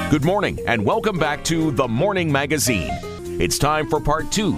Good morning and welcome back to The Morning Magazine. It's time for part 2.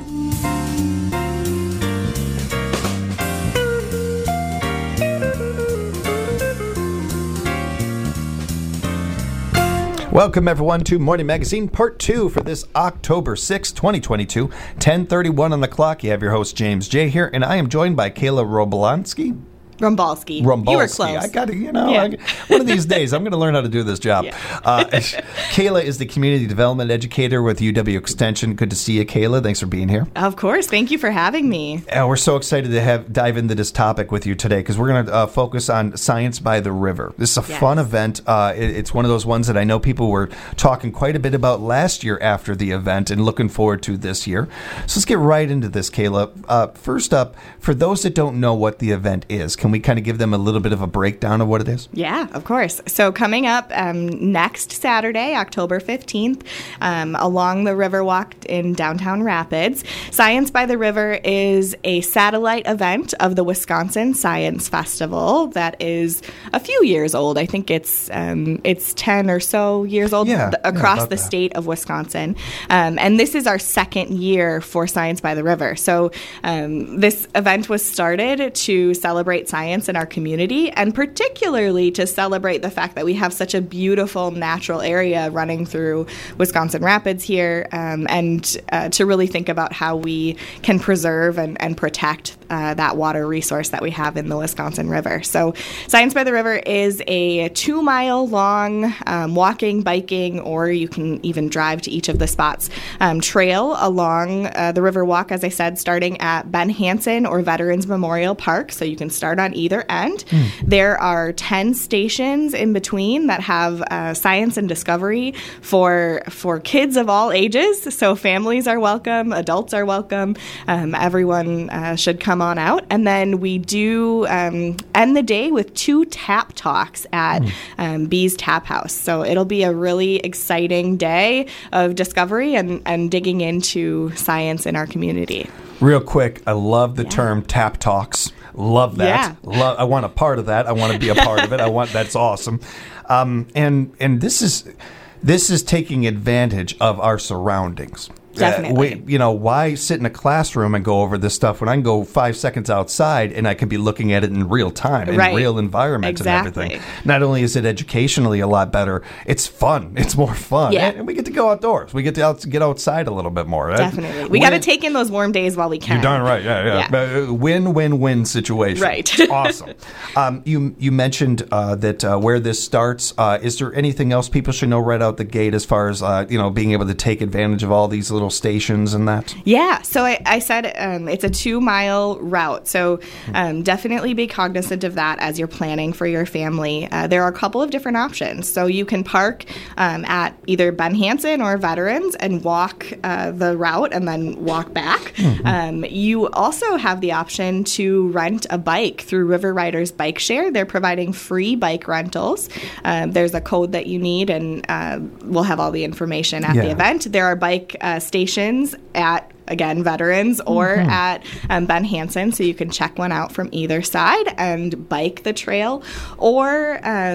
Welcome, everyone, to Morning Magazine, Part 2 for this October 6, 2022, 10:31 on the clock. You have your host, James J. here, and I am joined by Kayla Robolonsky. Rumbalski. You were close. I got to, one of these days, I'm going to learn how to do this job. Yeah. Kayla is the Community Development Educator with UW Extension. Good to see you, Kayla. Thanks for being here. Of course. Thank you for having me. We're so excited to dive into this topic with you today because we're going to focus on Science by the River. This is a fun event. It's one of those ones that I know people were talking quite a bit about last year after the event and looking forward to this year. So let's get right into this, Kayla. First up, for those that don't know what the event is, can we kind of give them a little bit of a breakdown of what it is? Yeah, of course. So coming up next Saturday, October 15th, along the Riverwalk in downtown Rapids, Science by the River is a satellite event of the Wisconsin Science Festival that is a few years old. I think it's 10 or so years old across the state of Wisconsin. And this is our second year for Science by the River. So this event was started to celebrate science in our community, and particularly to celebrate the fact that we have such a beautiful natural area running through Wisconsin Rapids here, and to really think about how we can preserve and protect that water resource that we have in the Wisconsin River. So Science by the River is a 2-mile long walking, biking, or you can even drive to each of the spots trail along the Riverwalk, as I said, starting at Ben Hansen or Veterans Memorial Park. So you can start on either end. There are 10 stations in between that have science and discovery for kids of all ages. So families are welcome, adults are welcome. Everyone should come on out. And then we do end the day with 2 tap talks at Bee's Tap House. So it'll be a really exciting day of discovery and digging into science in our community. Real quick, I love the term tap talks. Love that. Yeah. I want a part of that. I want to be a part of it. That's awesome. And this is taking advantage of our surroundings. Definitely. Why sit in a classroom and go over this stuff when I can go 5 seconds outside and I can be looking at it in real time, in real environment and everything. Not only is it educationally a lot better, it's fun. It's more fun. Yeah. And we get to go outdoors. We get to get outside a little bit more. Definitely. We got to take in those warm days while we can. You're darn right. Yeah. Win-win-win situation. Right. Awesome. You mentioned that where this starts. Is there anything else people should know right out the gate as far as being able to take advantage of all these little stations and that? Yeah. So I said it's a 2-mile route. So definitely be cognizant of that as you're planning for your family. There are a couple of different options. So you can park at either Ben Hansen or Veterans and walk the route and then walk back. You also have the option to rent a bike through River Riders Bike Share. They're providing free bike rentals. There's a code that you need, and we'll have all the information at the event. There are bike stations at, again, Veterans or at Ben Hansen, so you can check one out from either side and bike the trail. Or,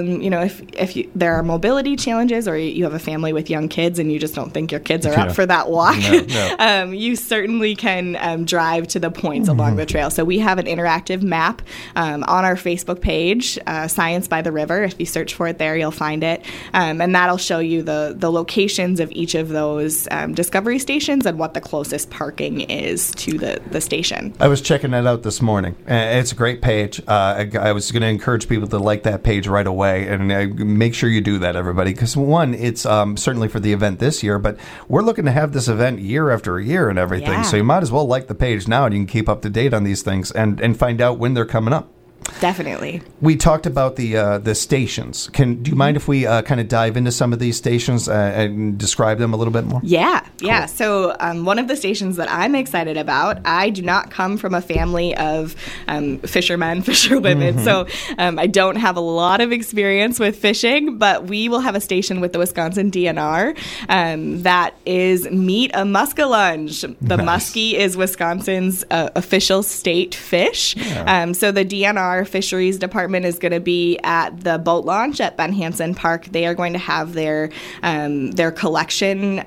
if there are mobility challenges or you have a family with young kids and you just don't think your kids are up for that walk, you certainly can drive to the points along the trail. So we have an interactive map on our Facebook page, Science by the River. If you search for it there, you'll find it. And that'll show you the locations of each of those discovery stations and what the closest parking is to the station. I was checking that out this morning. It's a great page. I was going to encourage people to like that page right away, and make sure you do that, everybody, because one, it's certainly for the event this year, but we're looking to have this event year after year and everything, so you might as well like the page now, and you can keep up to date on these things and find out when they're coming up. Definitely. We talked about the stations. Do you mind if we kind of dive into some of these stations and describe them a little bit more? Yeah. So one of the stations that I'm excited about, I do not come from a family of fishermen, fisherwomen, so I don't have a lot of experience with fishing, but we will have a station with the Wisconsin DNR that is Meet a Muskellunge. The muskie is Wisconsin's official state fish. So the DNR DNR Fisheries Department is going to be at the boat launch at Ben Hansen Park. They are going to have their collection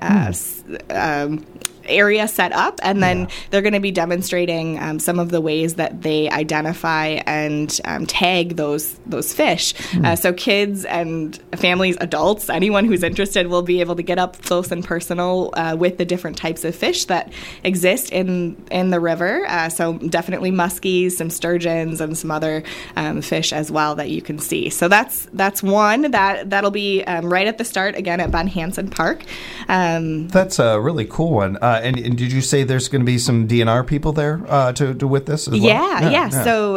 area set up, and then they're going to be demonstrating some of the ways that they identify and tag those fish. So kids and families, adults, anyone who's interested will be able to get up close and personal with the different types of fish that exist in the river. So definitely muskies, some sturgeons, and some other fish as well that you can see. So that's one that'll be right at the start again at Ben Hansen Park. That's a really cool one. And did you say there's going to be some DNR people there to with this as well? Yeah. So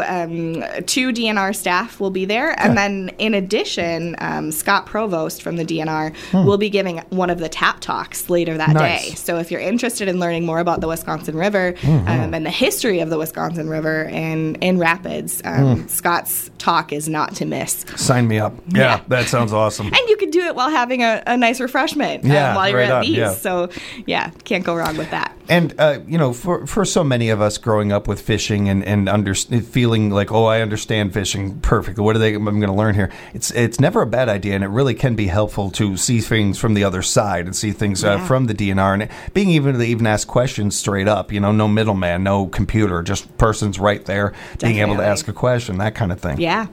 2 DNR staff will be there. And then in addition, Scott Provost from the DNR will be giving one of the tap talks later that day. So if you're interested in learning more about the Wisconsin River and the history of the Wisconsin River in Rapids, Scott's talk is not to miss. Sign me up. Yeah, that sounds awesome. And you could do it while having a nice refreshment while you're at these. Yeah. So, can't go wrong with that. And, for so many of us growing up with fishing and feeling like, I understand fishing perfectly. What I'm going to learn here? It's never a bad idea, and it really can be helpful to see things from the other side and see things from the DNR. And being able to even ask questions straight up, no middleman, no computer, just person's right there, being able to ask a question, that kind of thing. Yeah.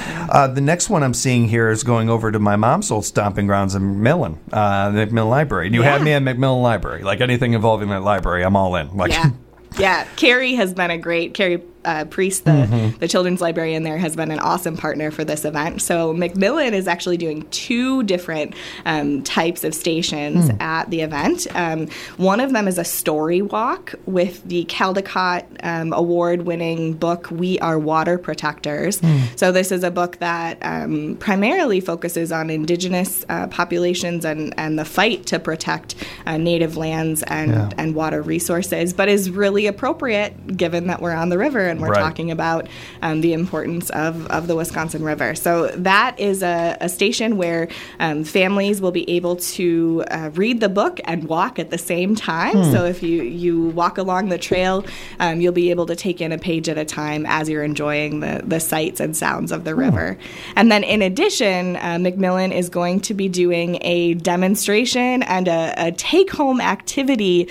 The next one I'm seeing here is going over to my mom's old stomping grounds in McMillan, the McMillan Library. And you had me at McMillan Library. Like anything involving that library, I'm all in. Yeah. Carrie has been a great Priest, the children's librarian there, has been an awesome partner for this event. So McMillan is actually doing 2 different types of stations at the event. One of them is a story walk with the Caldecott award-winning book, We Are Water Protectors. So this is a book that primarily focuses on indigenous populations and the fight to protect native lands and water resources, but is really appropriate given that we're on the river and we're talking about the importance of the Wisconsin River. So that is a station where families will be able to read the book and walk at the same time. So if you walk along the trail, you'll be able to take in a page at a time as you're enjoying the sights and sounds of the river. And then in addition, McMillan is going to be doing a demonstration and a take-home activity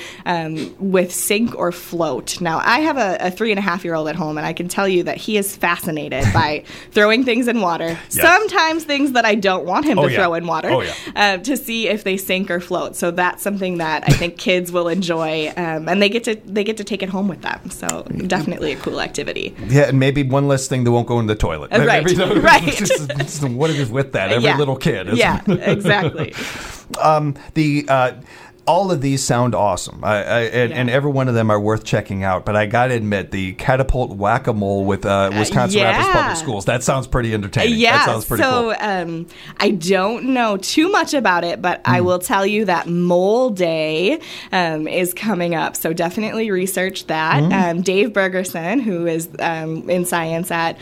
with sink or float. Now, I have a 3.5-year-old at home, and I can tell you that he is fascinated by throwing things in water, sometimes things that I don't want him to throw in water, to see if they sink or float. So that's something that I think kids will enjoy, and they get to take it home with them. So definitely a cool activity. Yeah, and maybe one less thing that won't go in the toilet. Right. What is with that? Every little kid. Exactly. All of these sound awesome, and every one of them are worth checking out. But I got to admit, the Catapult Whack-A-Mole with Wisconsin Rapids Public Schools, that sounds pretty entertaining. That sounds pretty cool. So I don't know too much about it, but I will tell you that Mole Day is coming up. So definitely research that. Dave Bergerson, who is in science at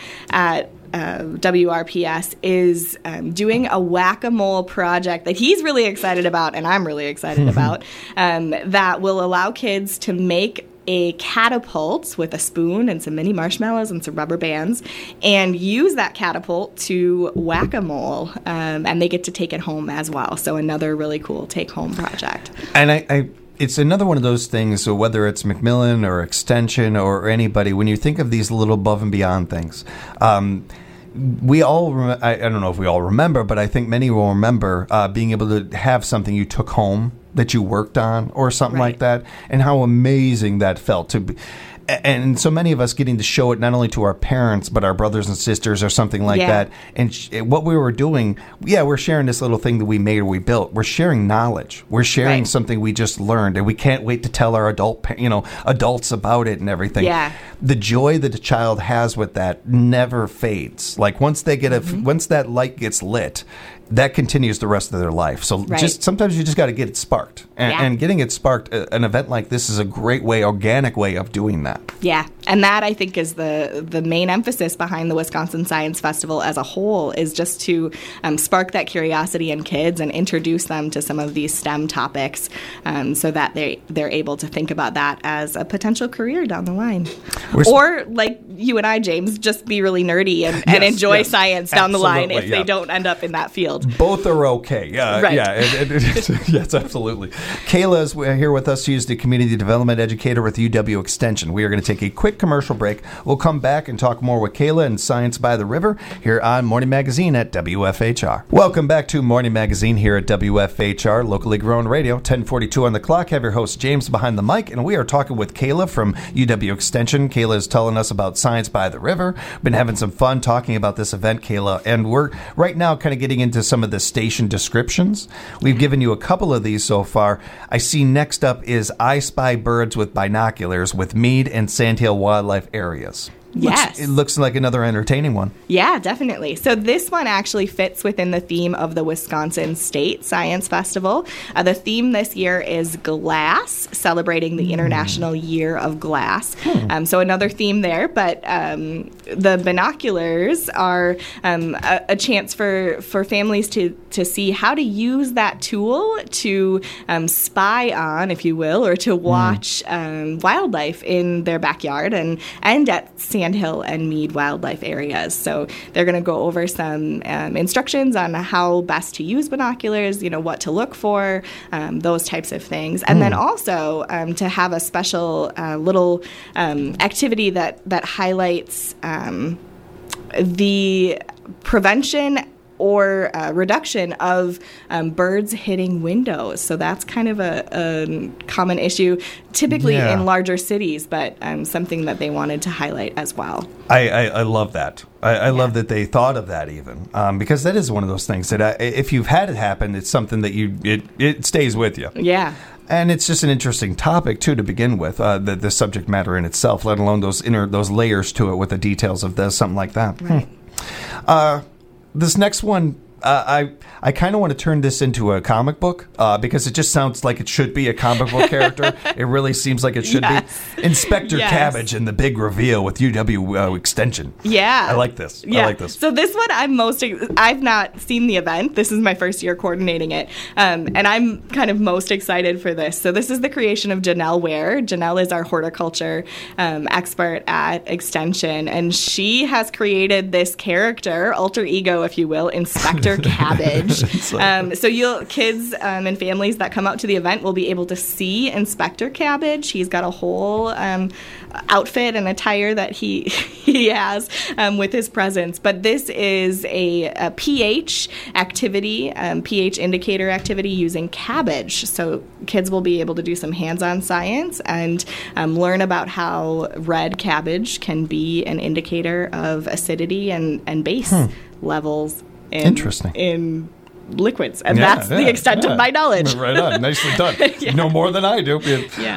WRPS, is doing a whack-a-mole project that he's really excited about, and I'm really excited about, that will allow kids to make a catapult with a spoon and some mini marshmallows and some rubber bands, and use that catapult to whack-a-mole, and they get to take it home as well. So another really cool take-home project. And it's another one of those things, so whether it's McMillan or Extension or anybody, when you think of these little above and beyond things, we all, I don't know if we all remember, but I think many will remember being able to have something you took home that you worked on or something like that, and how amazing that felt to be. And so many of us getting to show it not only to our parents, but our brothers and sisters or something like that. And what we were doing, we're sharing this little thing that we made or we built. We're sharing knowledge. We're sharing something we just learned, and we can't wait to tell our adults about it and everything. Yeah. The joy that a child has with that never fades. Like once they get once that light gets lit, that continues the rest of their life. So just sometimes you just got to get it sparked. And getting it sparked, an event like this is a great way, organic way of doing that. Yeah, And that, I think, is the main emphasis behind the Wisconsin Science Festival as a whole, is just to spark that curiosity in kids and introduce them to some of these STEM topics so that they're able to think about that as a potential career down the line. Or, like you and I, James, just be really nerdy and enjoy science down the line if they don't end up in that field. Both are okay. Right. Yeah, yes, absolutely. Kayla is here with us. She is the Community Development Educator with UW Extension. We are going to take a quick commercial break. We'll come back and talk more with Kayla and Science by the River here on Morning Magazine at WFHR. Welcome back to Morning Magazine here at WFHR, locally grown radio, 1042 on the clock. Have your host James behind the mic, and we are talking with Kayla from UW Extension. Kayla is telling us about Science by the River. Been having some fun talking about this event, Kayla, and we're right now kind of getting into some of the station descriptions. We've given you a couple of these so far. I see next up is I Spy Birds with Binoculars with Mead and Sandhill Wildlife Areas. Yes. It looks like another entertaining one. Yeah, definitely. So this one actually fits within the theme of the Wisconsin State Science Festival. The theme this year is glass, celebrating the International Year of Glass. So another theme there, but the binoculars are a chance for families to see how to use that tool to spy on, if you will, or to watch wildlife in their backyard and at Sandhill and Mead wildlife areas. So they're going to go over some instructions on how best to use binoculars, what to look for, those types of things. And then also to have a special little activity that highlights the prevention or reduction of birds hitting windows. So that's kind of a common issue, typically in larger cities, but something that they wanted to highlight as well. I love that. I love that they thought of that even, because that is one of those things that if you've had it happen, it's something that it stays with you. Yeah. And it's just an interesting topic, too, to begin with, the subject matter in itself, let alone those layers to it with the details of this, something like that. Right. This next one, I kind of want to turn this into a comic book because it just sounds like it should be a comic book character. It really seems like it should be. Inspector Cabbage and the big reveal with UW Extension. Yeah. I like this. Yeah. I like this. So this one I've not seen the event. This is my first year coordinating it. And I'm kind of most excited for this. So this is the creation of Janelle Ware. Janelle is our horticulture expert at Extension. And she has created this character, alter ego, if you will, Inspector Cabbage. So kids and families that come out to the event will be able to see Inspector Cabbage. He's got a whole outfit and attire that he has with his presence. But this is a pH activity, pH indicator activity using cabbage. So kids will be able to do some hands-on science and learn about how red cabbage can be an indicator of acidity and base levels in liquids, and that's the extent of my knowledge. Right on, nicely done. You know more than I do.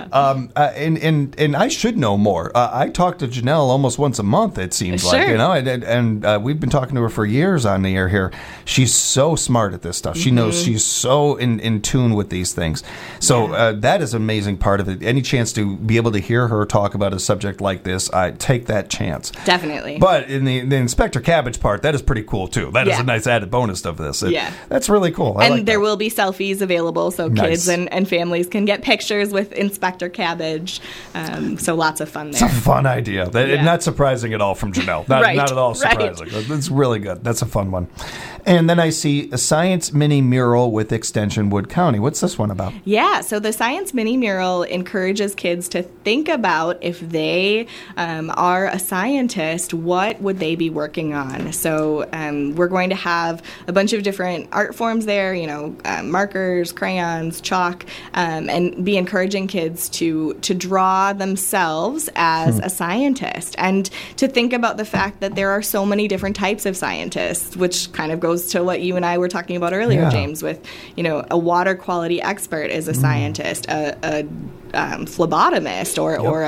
And I should know more. I talk to Janelle almost once a month. It seems like and we've been talking to her for years on the air here. She's so smart at this stuff. She knows. She's so in tune with these things. So that is an amazing part of it. Any chance to be able to hear her talk about a subject like this, I take that chance. Definitely. But in the Inspector Cabbage part, that is pretty cool too. That is a nice added bonus of this. That's really cool. And there will be selfies available, so kids and families can get pictures with Inspector Cabbage. So lots of fun there. It's a fun idea. Not surprising at all from Janelle. Not at all surprising. That's really good. That's a fun one. And then I see a science mini mural with Extension Wood County. What's this one about? Yeah, so the science mini mural encourages kids to think about if they are a scientist, what would they be working on? So we're going to have a bunch of different art forms there, markers, crayons, chalk, and be encouraging kids to draw themselves as a scientist and to think about the fact that there are so many different types of scientists, which kind of goes to what you and I were talking about earlier, James, with, a water quality expert is a scientist, a phlebotomist or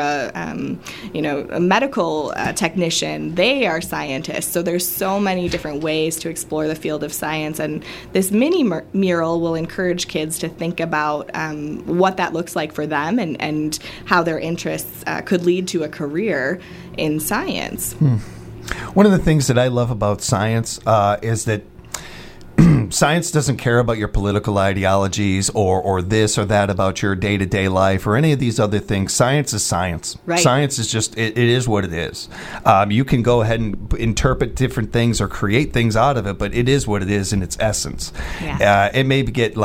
a medical technician. They are scientists. So there's so many different ways to explore the field of science, and this mini mural will encourage kids to think about what that looks like for them and how their interests could lead to a career in science. One of the things that I love about science is that science doesn't care about your political ideologies or this or that about your day-to-day life or any of these other things. Science is science. Right. Science is just, it is what it is. You can go ahead and interpret different things or create things out of it, but it is what it is in its essence. Yeah. It may get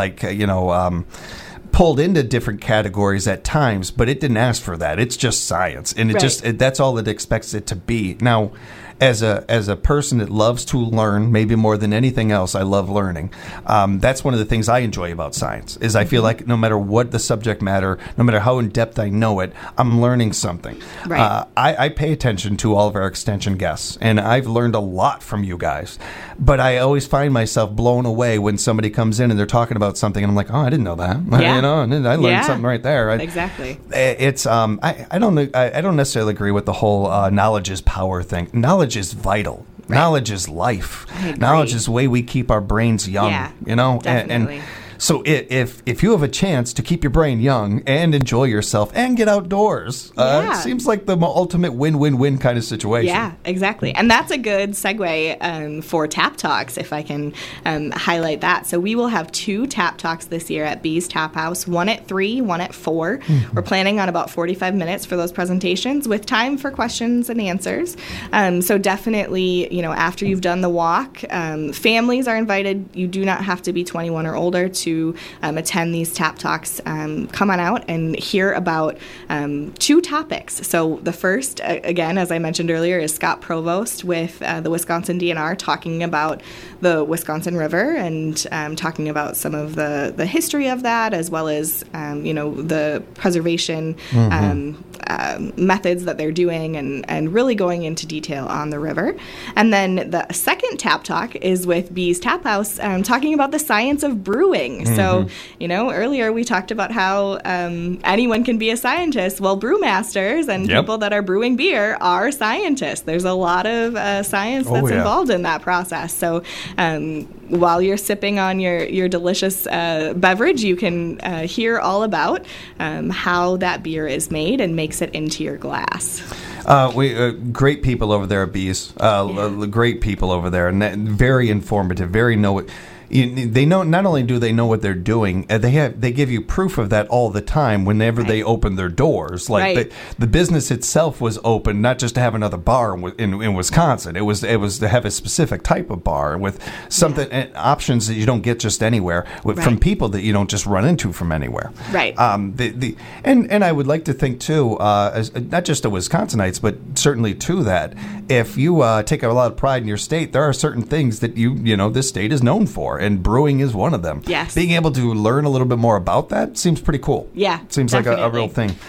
pulled into different categories at times, but it didn't ask for that. It's just science, and that's all it expects it to be. Now, as a person that loves to learn, maybe more than anything else, I love learning. That's one of the things I enjoy about science, is I feel like no matter what the subject matter, no matter how in depth I know it, I'm learning something. Right. I pay attention to all of our extension guests, and I've learned a lot from you guys. But I always find myself blown away when somebody comes in and they're talking about something, and I'm like, oh, I didn't know that. Yeah. And I learned something right there. Exactly. It's I don't necessarily agree with the whole knowledge is power thing. Knowledge is vital. Right. Knowledge is life. Knowledge is the way we keep our brains young. Yeah, And definitely. so if you have a chance to keep your brain young and enjoy yourself and get outdoors, it seems like the ultimate win-win-win kind of situation. Yeah, exactly. And that's a good segue for Tap Talks, if I can highlight that. So we will have 2 Tap Talks this year at Bee's Tap House, one at 3, one at 4. Mm-hmm. We're planning on about 45 minutes for those presentations with time for questions and answers. So definitely, after you've done the walk, families are invited. You do not have to be 21 or older to attend these Tap Talks. Come on out and hear about 2 topics. So the first, again, as I mentioned earlier, is Scott Provost with the Wisconsin DNR talking about the Wisconsin River and talking about some of the history of that, as well as the preservation methods that they're doing, and really going into detail on the river. And then the second Tap Talk is with Bee's Tap House, talking about the science of brewing. So, earlier we talked about how anyone can be a scientist. Well, brewmasters and people that are brewing beer are scientists. There's a lot of science that's involved in that process. So while you're sipping on your delicious beverage, you can hear all about how that beer is made and makes it into your glass. Great people over there at Bees. Great people over there, and very informative. They know. Not only do they know what they're doing, they give you proof of that all the time whenever they open their doors. Like the business itself was open not just to have another bar in Wisconsin. It was to have a specific type of bar with something options that you don't get just anywhere from people that you don't just run into from anywhere. Right. And I would like to think too, as not just to Wisconsinites, but certainly to that, if you take a lot of pride in your state, there are certain things that this state is known for. And brewing is one of them. Yes. Being able to learn a little bit more about that seems pretty cool. Yeah, seems definitely. like a real thing.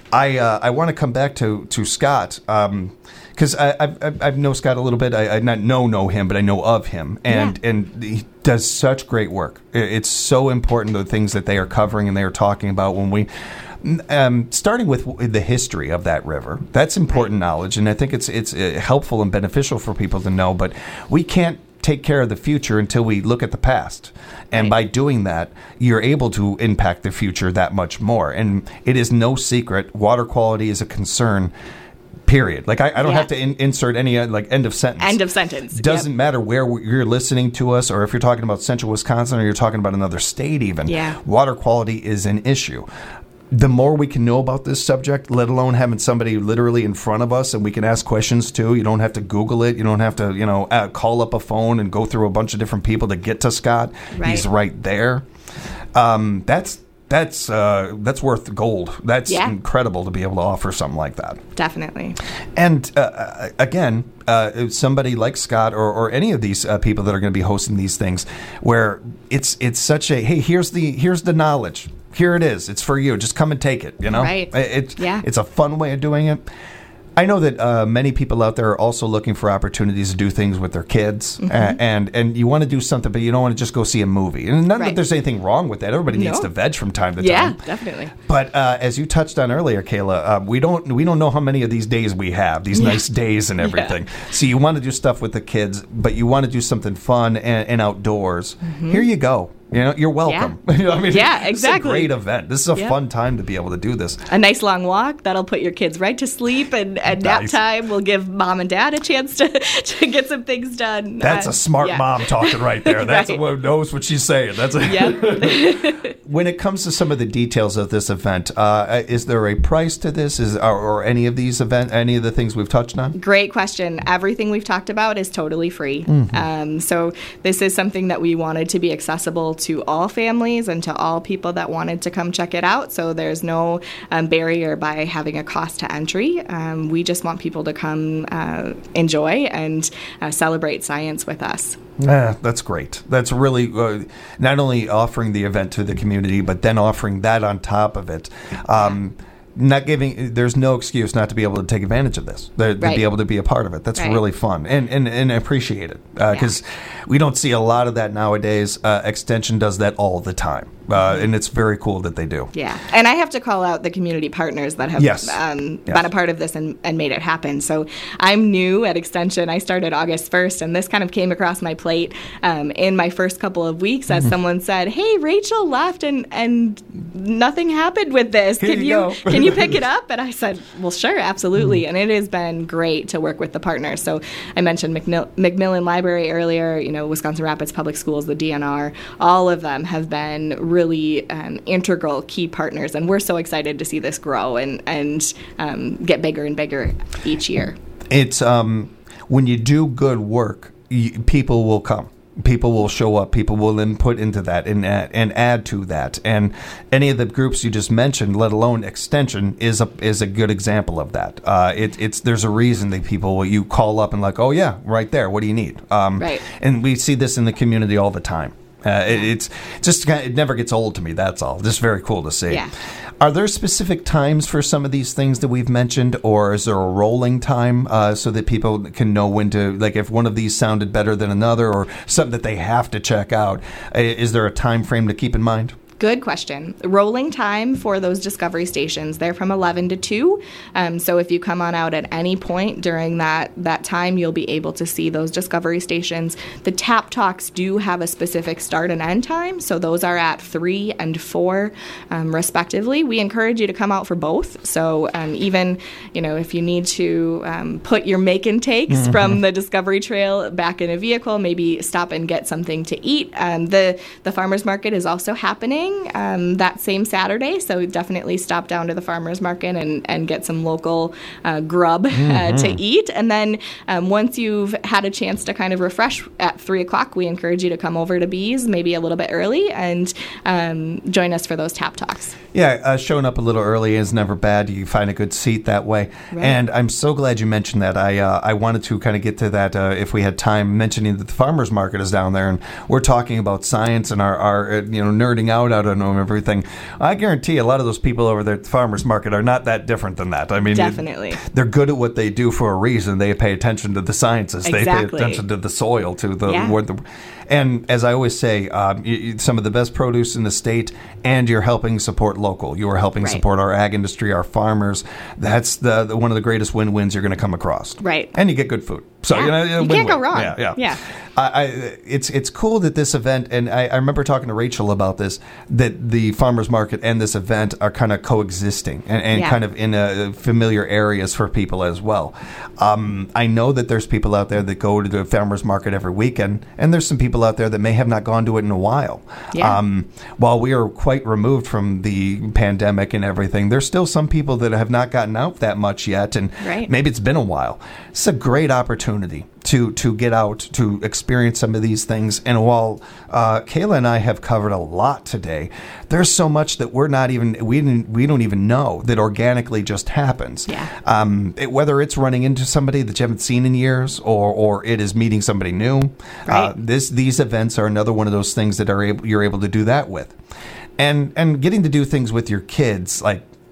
I want to come back to Scott because I've known Scott a little bit. I not know him, but I know of him, and he does such great work. It's so important, the things that they are covering and they are talking about when we. Starting with the history of that river, that's important knowledge, and I think it's helpful and beneficial for people to know. But we can't take care of the future until we look at the past. And by doing that, you're able to impact the future that much more. And it is no secret, water quality is a concern, period. Like, I don't have to insert any, end of sentence. End of sentence. Doesn't matter where you're listening to us, or if you're talking about central Wisconsin, or you're talking about another state even. Yeah. Water quality is an issue. The more we can know about this subject, let alone having somebody literally in front of us and we can ask questions too. You don't have to Google it. You don't have to, call up a phone and go through a bunch of different people to get to Scott. Right. He's right there. That's worth gold. That's incredible to be able to offer something like that. Definitely. And again, somebody like Scott or any of these people that are going to be hosting these things, where it's such a here's the knowledge. Here it is. It's for you. Just come and take it. Right. It's a fun way of doing it. I know that many people out there are also looking for opportunities to do things with their kids, and you want to do something, but you don't want to just go see a movie. And not that there's anything wrong with that. Everybody needs to veg from time to time. Yeah, definitely. But as you touched on earlier, Kayla, we don't know how many of these days we have, these nice days and everything. So you want to do stuff with the kids, but you want to do something fun and outdoors. Here you go. You're welcome. Yeah, you know what I mean? Yeah, exactly. This is a great event. This is a fun time to be able to do this. A nice long walk that'll put your kids right to sleep, and nap time will give mom and dad a chance to get some things done. That's a smart mom talking right there. That's what knows what she's saying. That's When it comes to some of the details of this event, is there a price to this? Or any of these any of the things we've touched on? Great question. Everything we've talked about is totally free. So this is something that we wanted to be accessible to all families and to all people that wanted to come check it out. So there's no barrier by having a cost to entry. We just want people to come enjoy and celebrate science with us. That's great. That's really not only offering the event to the community, but then offering that on top of it. There's no excuse not to be able to take advantage of this, to be able to be a part of it. That's really fun and I appreciate it because we don't see a lot of that nowadays. Extension does that all the time. And it's very cool that they do. Yeah. And I have to call out the community partners that have been a part of this and made it happen. So I'm new at Extension. I started August 1st, and this kind of came across my plate in my first couple of weeks as someone said, hey, Rachel left and nothing happened with this. Can you pick it up? And I said, well, sure, absolutely. And it has been great to work with the partners. So I mentioned Macmillan Library earlier, Wisconsin Rapids Public Schools, the DNR, all of them have been really integral key partners, and we're so excited to see this grow and get bigger and bigger each year. It's when you do good work, people will come. People will show up. People will input into that and add to that. And any of the groups you just mentioned, let alone Extension, is a good example of that. There's a reason that you call up and like, oh yeah, right there. What do you need? And we see this in the community all the time. It's just it never gets old to me. That's all. Just very cool to see. Yeah. Are there specific times for some of these things that we've mentioned, or is there a rolling time so that people can know when to, like, if one of these sounded better than another, or something that they have to check out? Is there a time frame to keep in mind? Good question. Rolling time for those discovery stations, they're from 11 to 2. So if you come on out at any point during that time, you'll be able to see those discovery stations. The TAP Talks do have a specific start and end time, so those are at 3 and 4, respectively. We encourage you to come out for both. So even, if you need to put your make and takes from the Discovery Trail back in a vehicle, maybe stop and get something to eat. The farmers market is also happening that same Saturday, so definitely stop down to the farmers market and get some local grub to eat. And then once you've had a chance to kind of refresh at 3 o'clock, we encourage you to come over to Bees maybe a little bit early and join us for those TAP Talks. Yeah, showing up a little early is never bad. You find a good seat that way. Right. And I'm so glad you mentioned that. I wanted to kind of get to that if we had time, mentioning that the farmers market is down there, and we're talking about science and our nerding out on everything. I guarantee a lot of those people over there at the farmers market are not that different than that. I mean, definitely. They're good at what they do for a reason. They pay attention to the sciences. Exactly. They pay attention to the soil, to the and as I always say, some of the best produce in the state, and you're helping support local. You are helping support our ag industry, our farmers. That's the one of the greatest win-wins you're going to come across. Right. And you get good food. So you can't go wrong. Yeah. It's cool that this event, and I remember talking to Rachel about this, that the farmers market and this event are kind of coexisting and kind of in familiar areas for people as well. I know that there's people out there that go to the farmers market every weekend, and there's some people out there that may have not gone to it in a while. Yeah. While we are quite removed from the pandemic and everything, there's still some people that have not gotten out that much yet, and maybe it's been a while. It's a great opportunity to get out, to experience some of these things. And while Kayla and I have covered a lot today, there's so much that we don't even know that organically just happens. Yeah. Whether it's running into somebody that you haven't seen in years, or it is meeting somebody new. Right. These events are another one of those things that you're able to do that with, and getting to do things with your kids, like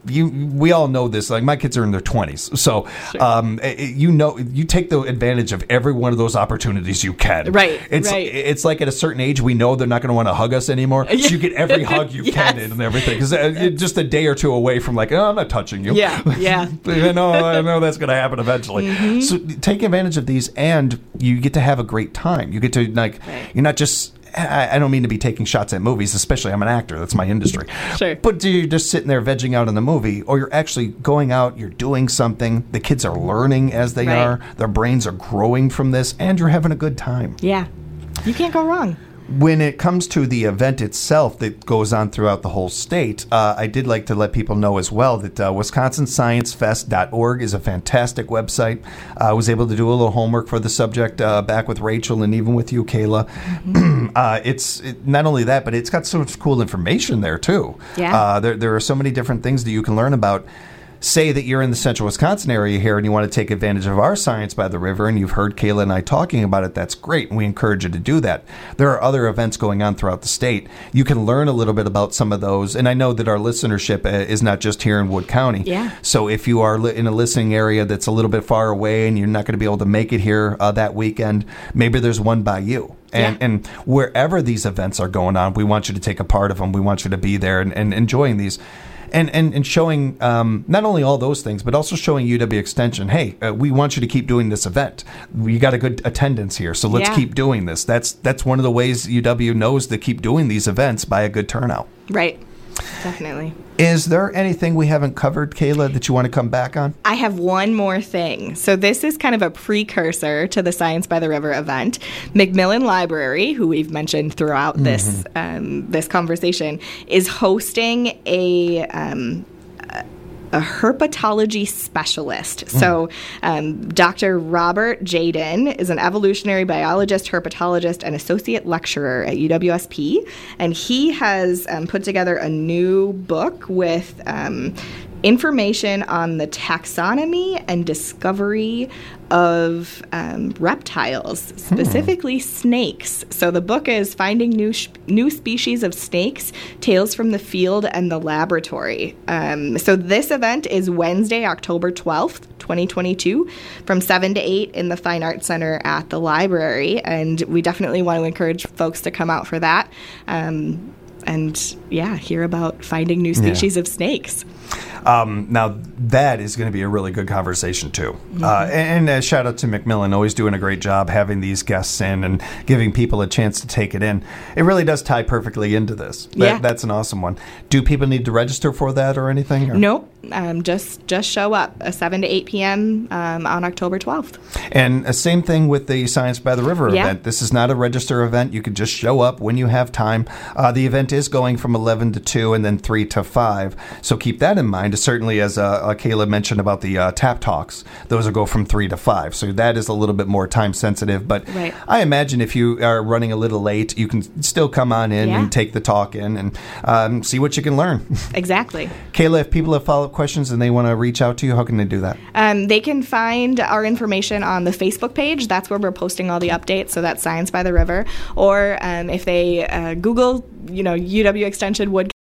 we all know this. Like, my kids are in their 20s, so you take the advantage of every one of those opportunities you can. Right. It's like at a certain age, we know they're not going to want to hug us anymore. So you get every hug you can in and everything, because just a day or two away from like, oh, I'm not touching you. Yeah. I know that's going to happen eventually. Mm-hmm. So take advantage of these, and you get to have a great time. You get to you're not just. I don't mean to be taking shots at movies, especially I'm an actor. That's my industry. Sure. But you're just sitting there vegging out in the movie, or you're actually going out, you're doing something. The kids are learning as they are. Their brains are growing from this, and you're having a good time. Yeah. You can't go wrong. When it comes to the event itself that goes on throughout the whole state, I did like to let people know as well that WisconsinScienceFest.org is a fantastic website. I was able to do a little homework for the subject back with Rachel and even with you, Kayla. Mm-hmm. Not only that, but it's got so much cool information there, too. Yeah. There are so many different things that you can learn about. Say that you're in the central Wisconsin area here and you want to take advantage of our Science by the River, and you've heard Kayla and I talking about it. That's great, and we encourage you to do that. There are other events going on throughout the state. You can learn a little bit about some of those, and I know that our listenership is not just here in Wood County. Yeah. So if you are in a listening area that's a little bit far away and you're not going to be able to make it here that weekend, maybe there's one by you. And wherever these events are going on, we want you to take a part of them. We want you to be there and enjoying these. And showing not only all those things, but also showing UW Extension, hey, we want you to keep doing this event. We got a good attendance here, so let's keep doing this. That's one of the ways UW knows to keep doing these events, by a good turnout. Right. Definitely. Is there anything we haven't covered, Kayla, that you want to come back on? I have one more thing. So this is kind of a precursor to the Science by the River event. Macmillan Library, who we've mentioned throughout this conversation, is hosting a herpetology specialist. So Dr. Robert Jaden is an evolutionary biologist, herpetologist, and associate lecturer at UWSP. And he has put together a new book with information on the taxonomy and discovery of reptiles, specifically snakes. So the book is Finding New Species of Snakes, Tales from the Field and the Laboratory. So this event is Wednesday, October 12th, 2022, from 7 to 8 in the Fine Arts Center at the library. And we definitely want to encourage folks to come out for that. Hear about finding new species of snakes. Now, that is going to be a really good conversation, too. Mm-hmm. And a shout out to Macmillan, always doing a great job having these guests in and giving people a chance to take it in. It really does tie perfectly into this. That's an awesome one. Do people need to register for that or anything? Or? Nope. Just show up 7 to 8 p.m. On October 12th. And same thing with the Science by the River event. This is not a register event. You can just show up when you have time. The event is going from 11 to 2 and then 3 to 5. So keep that in mind. Certainly, as Kayla mentioned about the TAP Talks, those will go from 3 to 5. So that is a little bit more time sensitive. But I imagine if you are running a little late, you can still come on in and take the talk in and see what you can learn. Exactly. Kayla, if people have follow-up questions and they want to reach out to you, how can they do that? They can find our information on the Facebook page. That's where we're posting all the updates. So that's Science by the River. Or if they Google, UW Extension Wood